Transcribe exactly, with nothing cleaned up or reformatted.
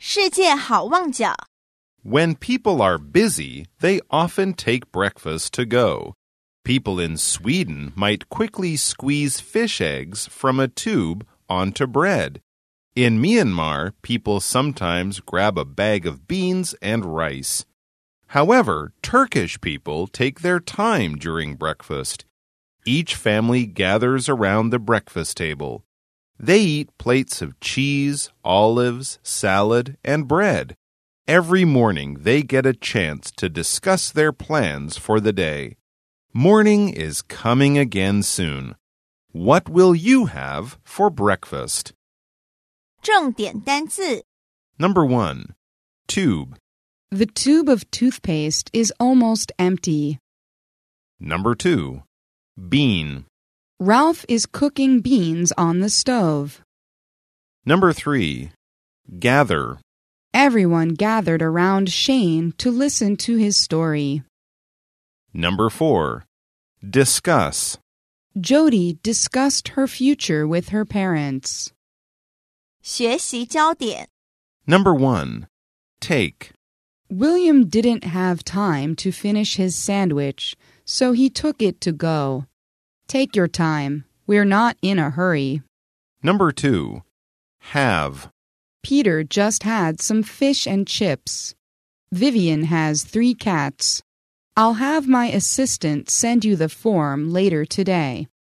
世界好旺角 When people are busy, they often take breakfast to go. People in Sweden might quickly squeeze fish eggs from a tube onto bread. In Myanmar, people sometimes grab a bag of beans and rice. However, Turkish people take their time during breakfast. Each family gathers around the breakfast table. They eat plates of cheese, olives, salad, and bread. Every morning, they get a chance to discuss their plans for the day. Morning is coming again soon. What will you have for breakfast? 重点单字 Number one, tube. The tube of toothpaste is almost empty. Number two, bean. Ralph is cooking beans on the stove. Number three, gather. Everyone gathered around Shane to listen to his story. Number four, discuss. Jody discussed her future with her parents. 学习焦点 Number one, take. William didn't have time to finish his sandwich, so he took it to go. Take your time. We're not in a hurry. Number two, have. Peter just had some fish and chips. Vivian has three cats. I'll have my assistant send you the form later today.